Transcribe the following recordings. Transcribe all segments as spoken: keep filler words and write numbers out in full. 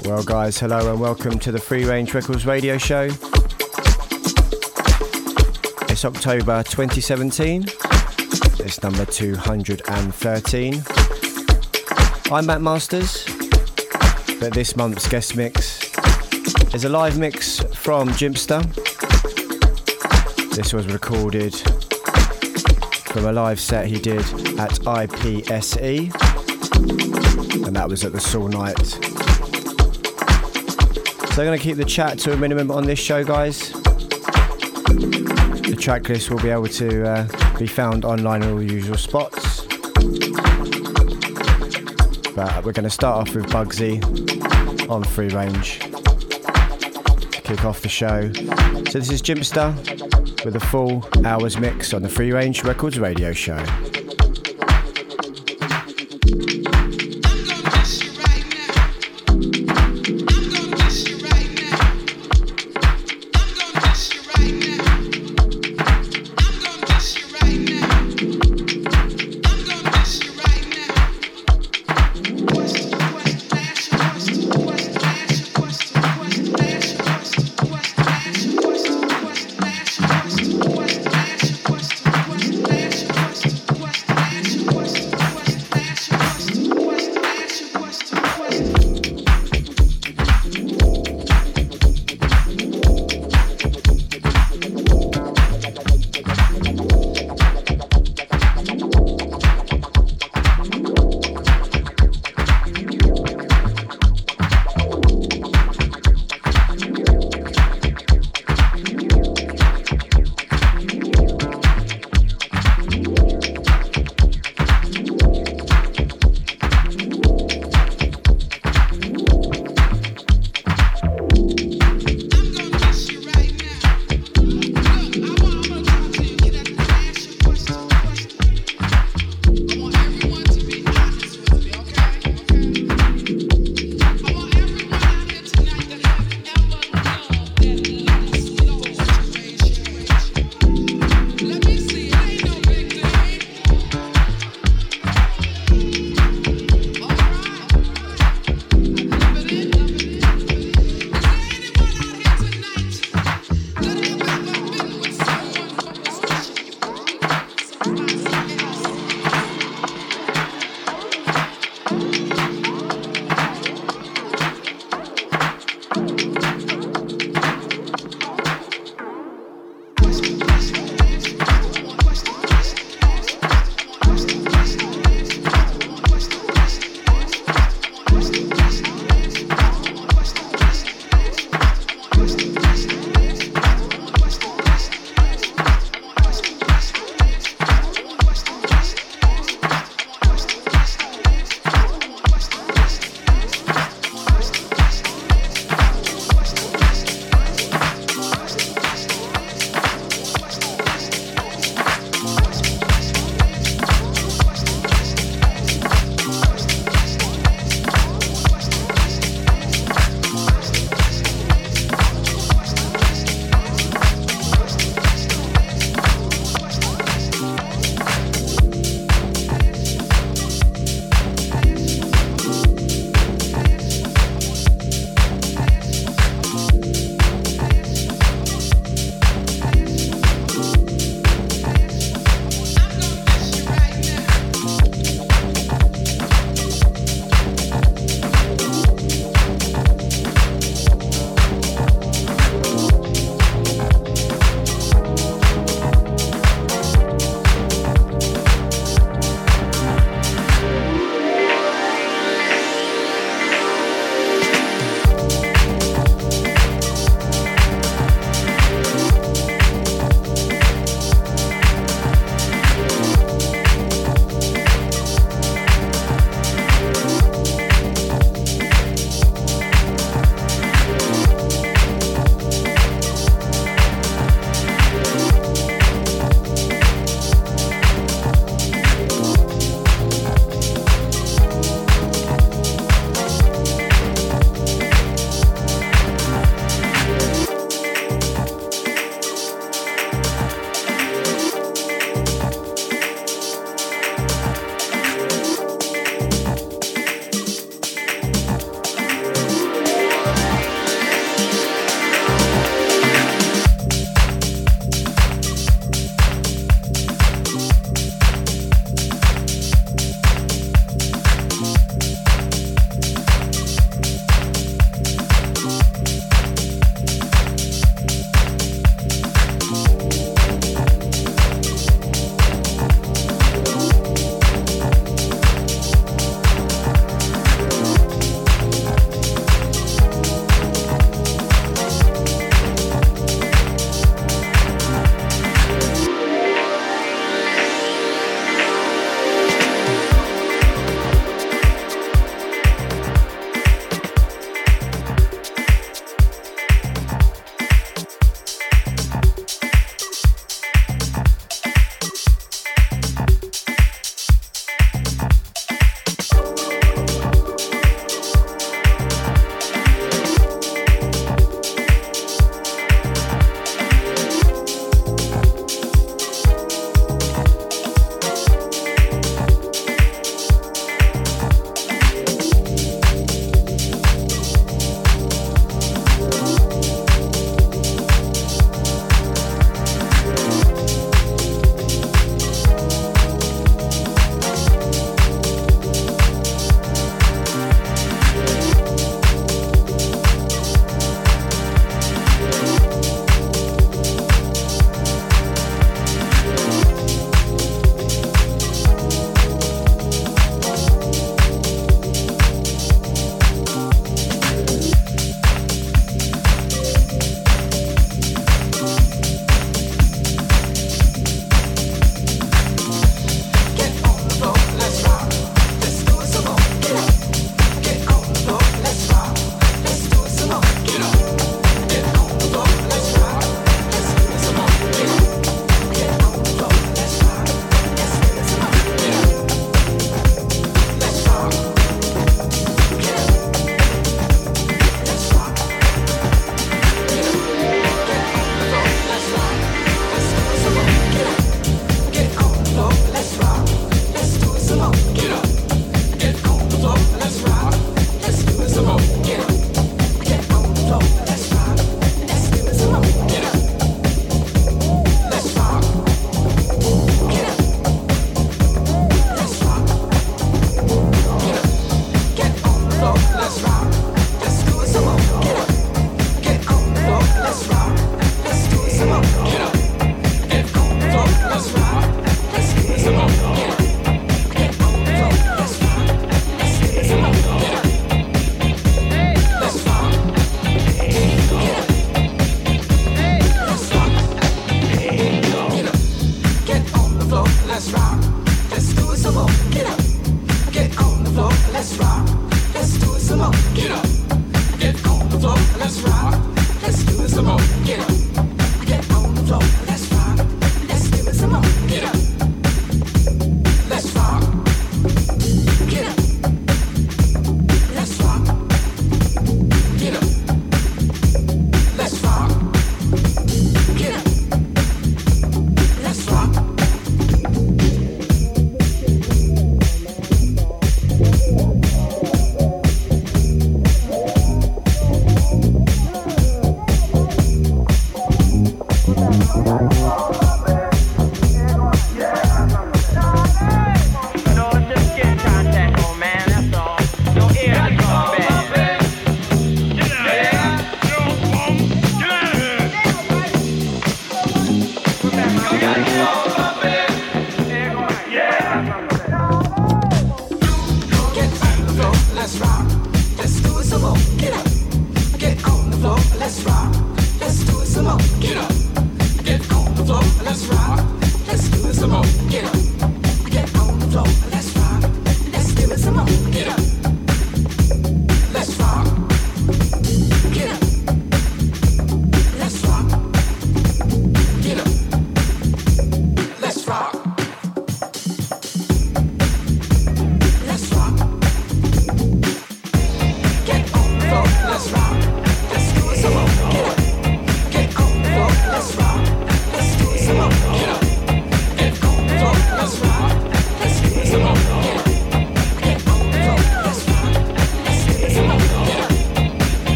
Well guys, hello and welcome to the Free Range Records radio show. It's October twenty seventeen. It's number two hundred thirteen. I'm Matt Masters, but this month's guest mix is a live mix from Jimpster. This was recorded from a live set he did at I P S E, and that was at the Soul Night. So I'm going to keep the chat to a minimum on this show, guys. The track list will be able to uh, be found online in all the usual spots. But we're going to start off with Bugsy on Free Range to kick off the show. So this is Jimpster with a full hour's mix on the Free Range Records radio show.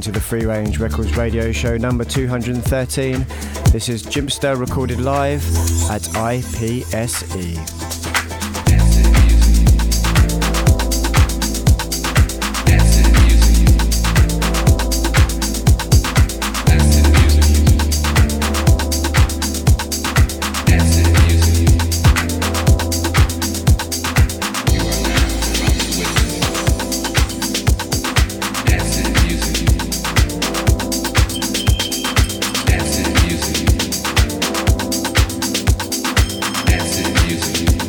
to the Free Range Records radio show number two hundred thirteen. This is Jimpster recorded live at I P S E. Music.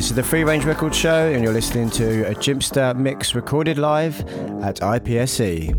This is the Free Range Records Show, and you're listening to a Jimpster mix recorded live at I P S C.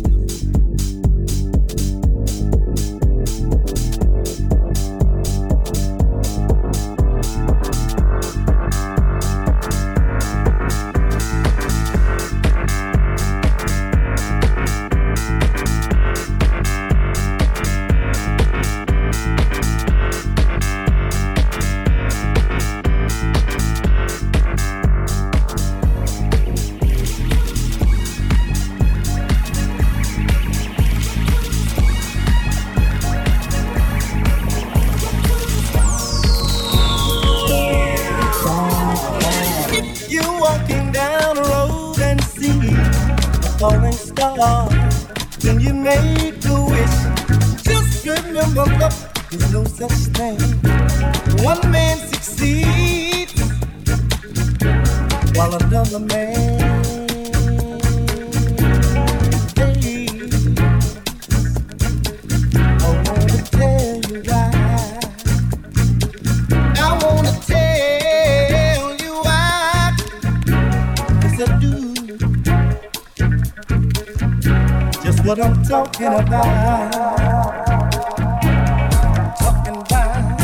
What I'm talking about, talking about,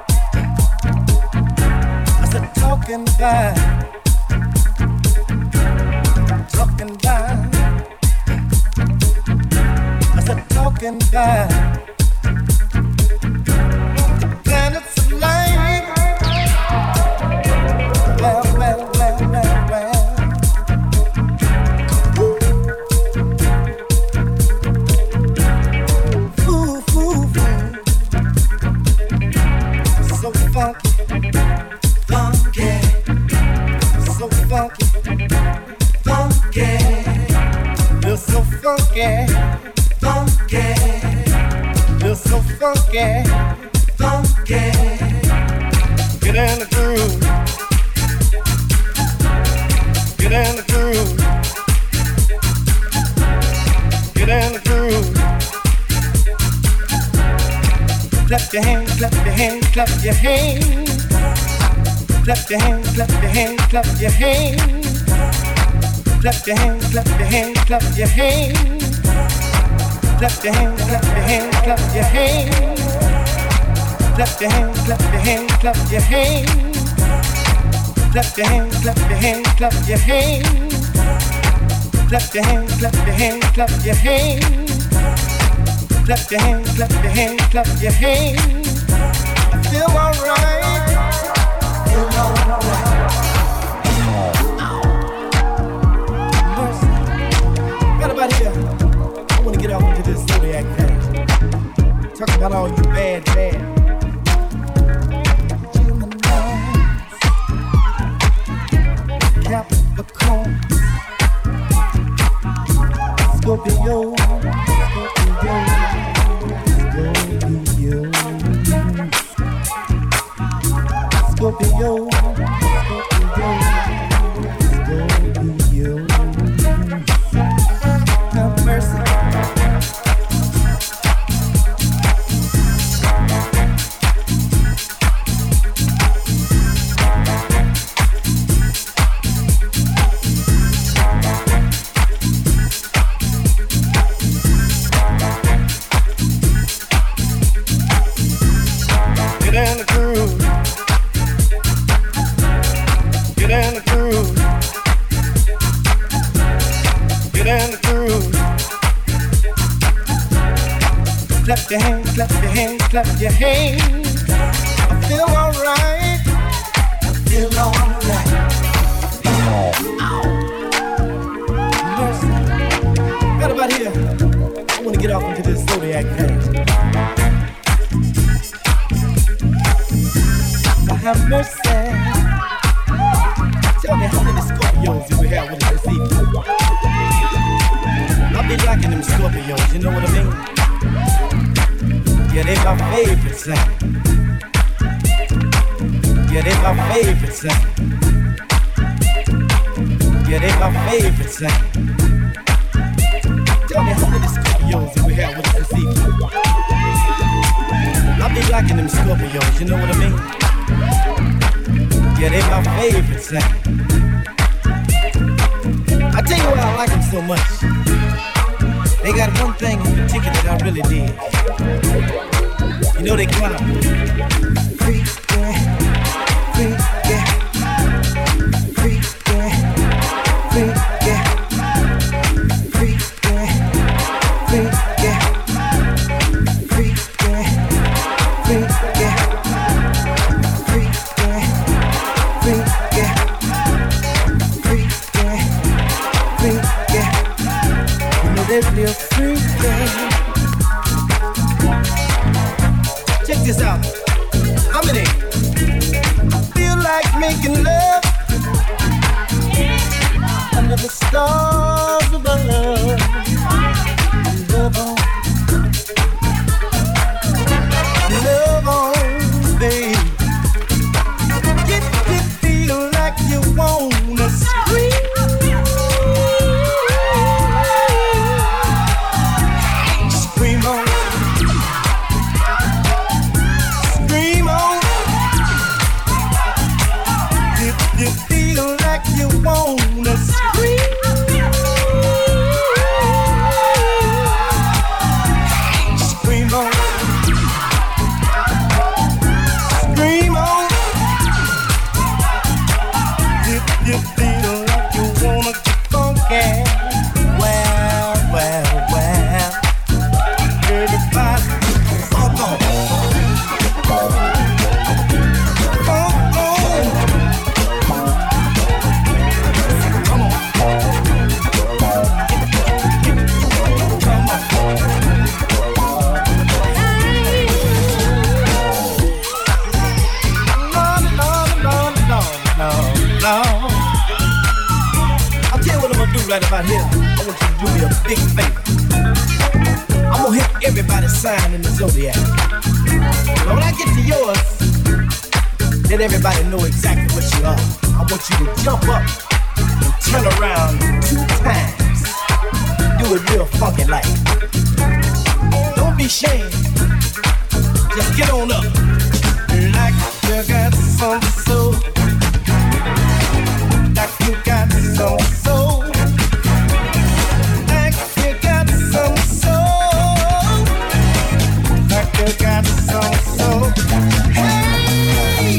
I said talking about, talking about, I said talking about, planets of light, well, well, well, well, well. Funky, funky, feel so funky, funky. Get in the groove, get in the groove, get in the groove. Clap your hands, clap your hands, clap your hands. Clap your hands, clap your hands, clap your hands. Clap your hands, clap your hands, clap your hands. Clap your hands, clap your hands, clap your hands. Clap your hands, clap your hands, clap your hands. Clap your hands, clap your hands, clap your hands. Clap your hands, clap your hands, clap your hands. Clap your hands, clap your hands, clap your hands. I feel alright. Feel alright. Right about here, I wanna get off into this zodiac thing. Talk about all you bad, bad Geminis, Capricorn, Scorpio, Scorpio, Scorpio, Scorpio, Scorpio. Have mercy. Get in the groove. Get in the groove. Get in the groove. Clap your hands, clap your hands, clap your hands. I feel alright. I feel alright. Mercy. Right about here, I wanna get off into this zodiac thing. I have mercy. Tell me how many Scorpios do we have with us this evening? I be liking them Scorpios, you know what I mean? Yeah, they my favorite sound. Yeah, they my favorite sound. Yeah, they my favorite sound. Tell me how many Scorpios do we have with us this evening? I be liking them Scorpios, you know what I mean? Yeah, they my favorite sound. I tell you why I like them so much. They got one thing in particular that I really dig. You know they kind of freak, yeah, freak, yeah, freak, yeah, freak, yeah, freak, yeah, freak, yeah, freak, yeah, freak, yeah, freak, yeah, freak, yeah, freak, yeah, freak, yeah. You know they real freak, yeah. Check this out. How many feel like making love under the stars above? Love on, love on, babe. Get you feel like you wanna scream. Scream on. You feel like you wanna scream. Scream on. Scream on. If you feel like you wanna get funky. Well, well, well. Everybody funk on. Funk on. No. I'll tell you what I'm gonna do right about here. I want you to do me a big favor. I'm gonna hit everybody's sign in the zodiac. But when I get to yours, let everybody know exactly what you are. I want you to jump up and turn around two times. Do it real funky like. Don't be ashamed. Just get on up. Like you got some soul. Like you got some soul. Like you got some soul. Like you got some soul. Hey!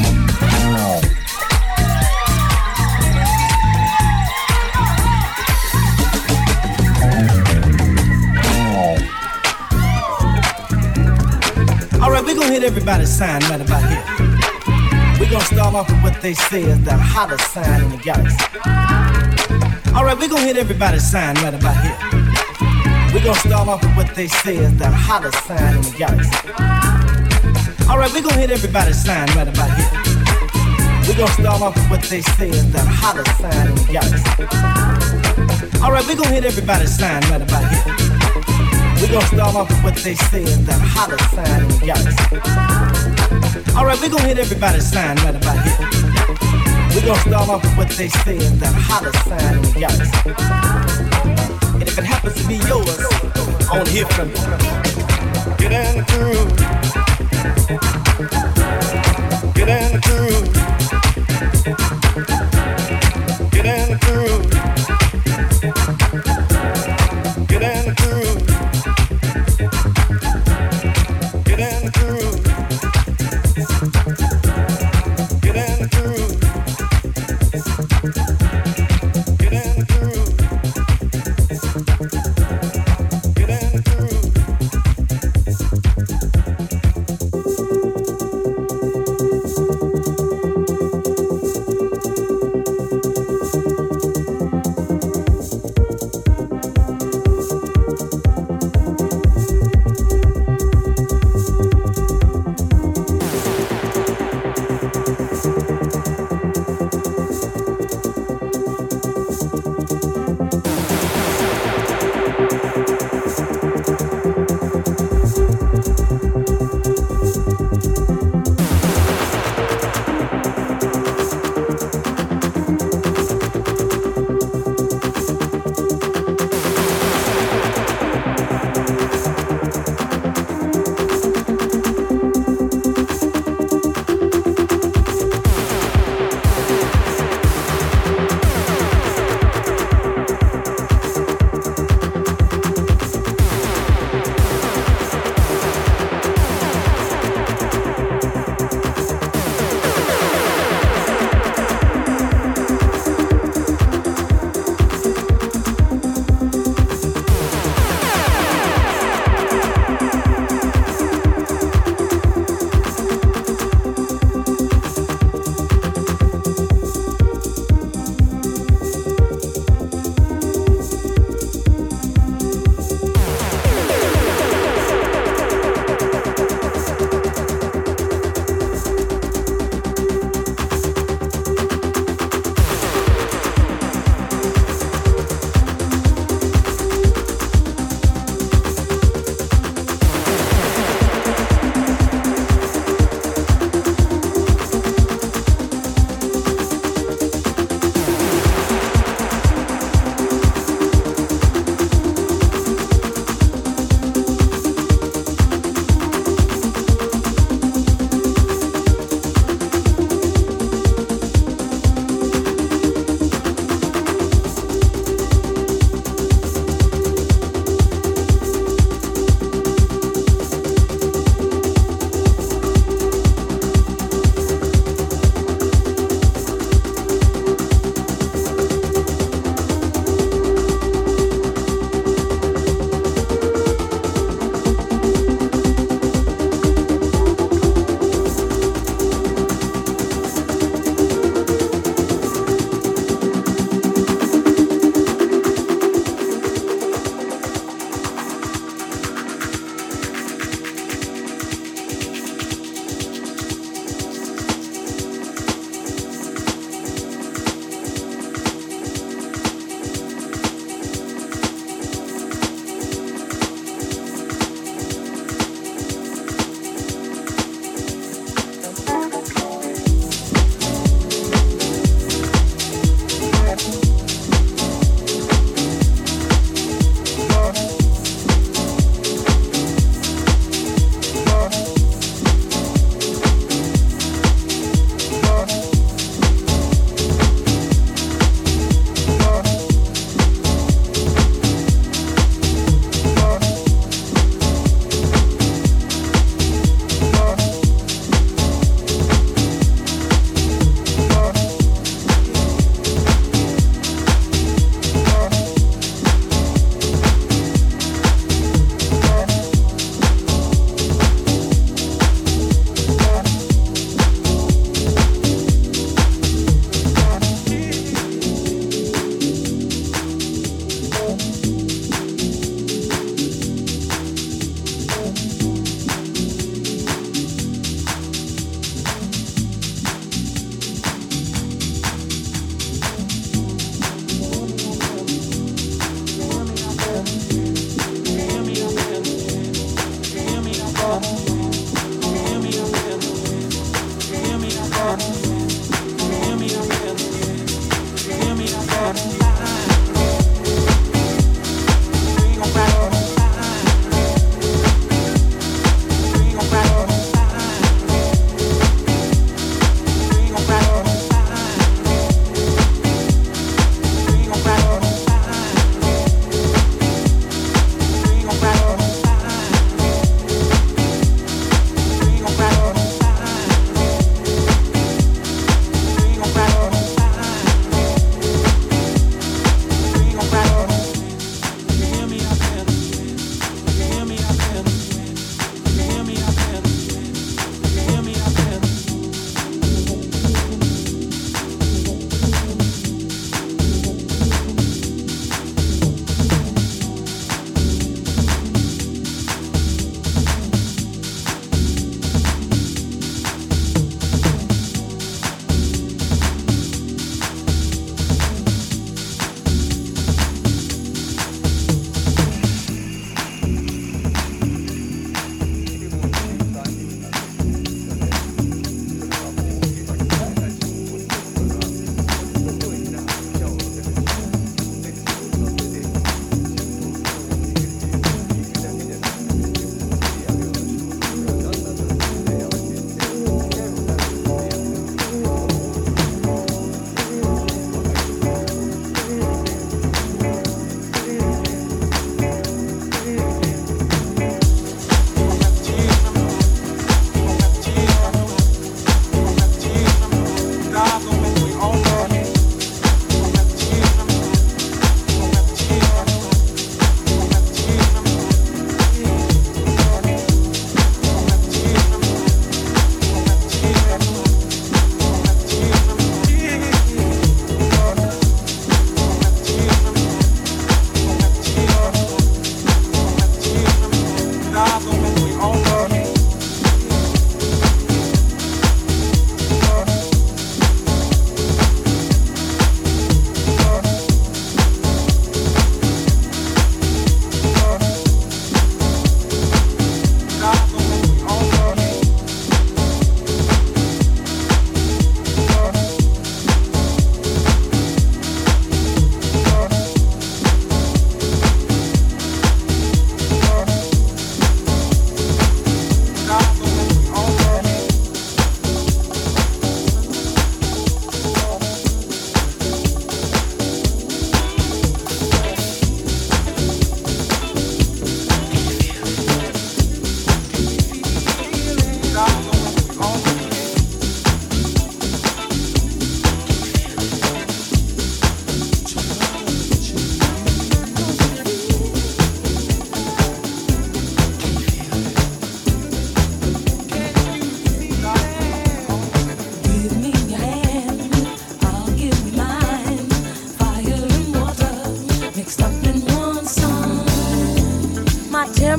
All right, we're gonna hit everybody's sign right about here. We're gonna start off with what they say is the hottest sign in the galaxy. Alright, we're gonna hit everybody's sign right about here. We're gonna start off with what they say is the hottest sign in the galaxy. Alright, we're gonna hit everybody's sign right about here. We're gonna start off with what they say is the hottest sign in the galaxy. Alright, we're gonna hit everybody's sign right about here. We're gonna start off with what they say is the hottest sign in the galaxy. Alright, we're gonna hit everybody's sign right about here. We're gonna start off with what they say is the hottest sign in the galaxy. And if it happens to be yours, I wanna hear from you. Get in the groove. Get in the groove. Get in the groove. Get in the groove. Get in the groove. Get in the groove. Get in the groove. Get in the groove.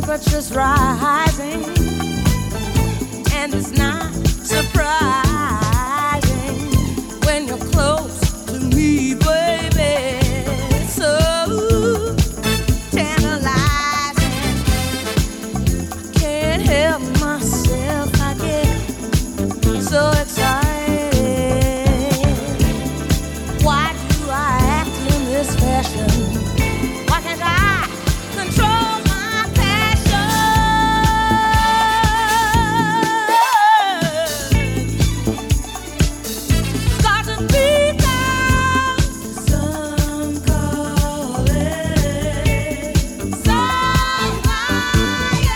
temperature's rising, and it's not surprising when you're close to me, baby. So tantalizing, I can't help myself. I get so excited. Why do I act in this fashion? Why can't I control my passion? Got to be down, some call it, some higher.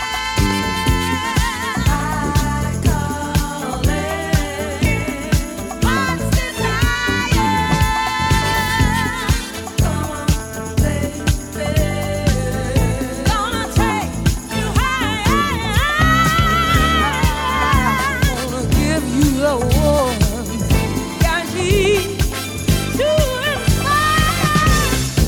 I call it, what's desire? Come on, baby. Gonna take you high. Gonna give you a warm guarantee to inspire.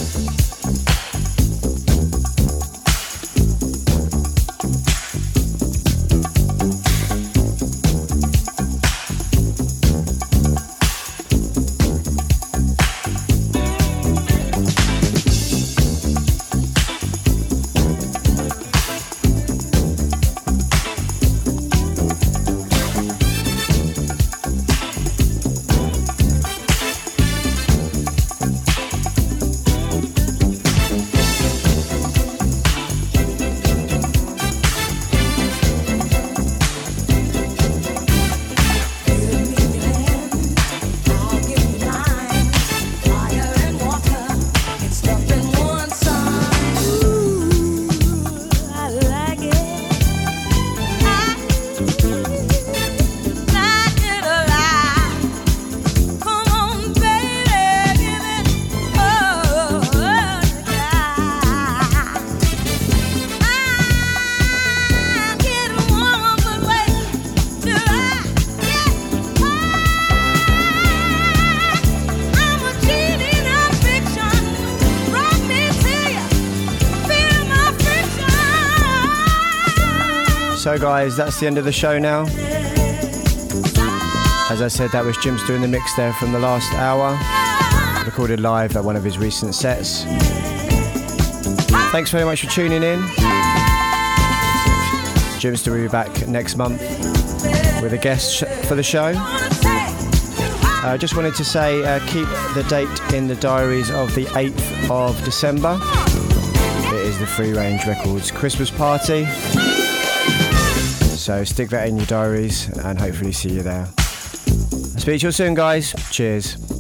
So guys, that's the end of the show now. As I said, that was Jim's doing the mix there from the last hour, recorded live at one of his recent sets. Thanks very much for tuning in. Jim's will be back next month with a guest sh- for the show. I uh, just wanted to say, uh, keep the date in the diaries of the eighth of December. It is the Free Range Records Christmas party. So stick that in your diaries and hopefully see you there. I'll speak to you soon, guys. Cheers.